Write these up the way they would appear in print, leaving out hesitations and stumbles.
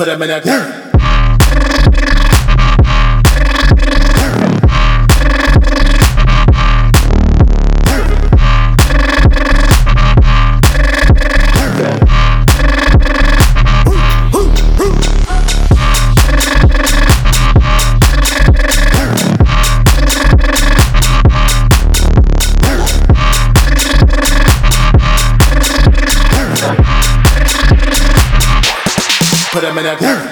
Put him in that dirt. Put him in that dirt.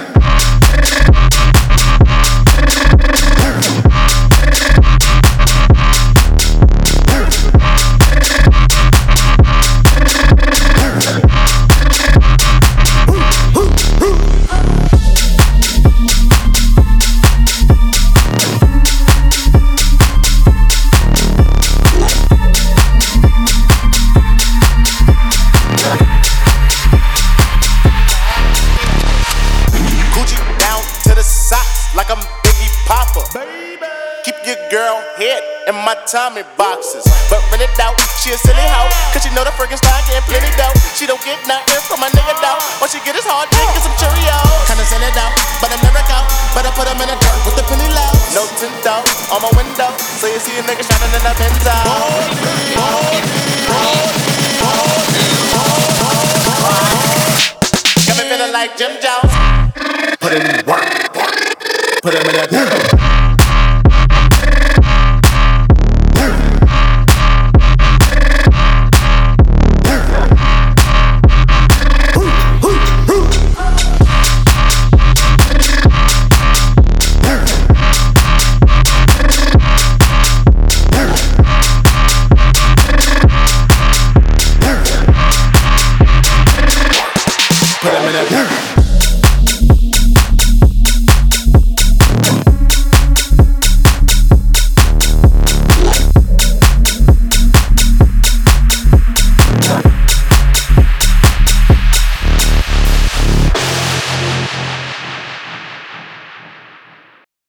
Like I'm Biggie Popper. Baby. Keep your girl head in my Tommy boxes. But rent it out, she a silly hoe. Cause she know the Frankenstein getting plenty dough. She don't get nothing from my nigga though. All she get is hard dick and some Cheerios. Kinda send it out, but I'm never out. Better put him in the dirt with the penny low. No tint out on my window. So you see a nigga shining in the Benzo. Got me feeling like Jim Jones. Put in work. Put him in that dirt.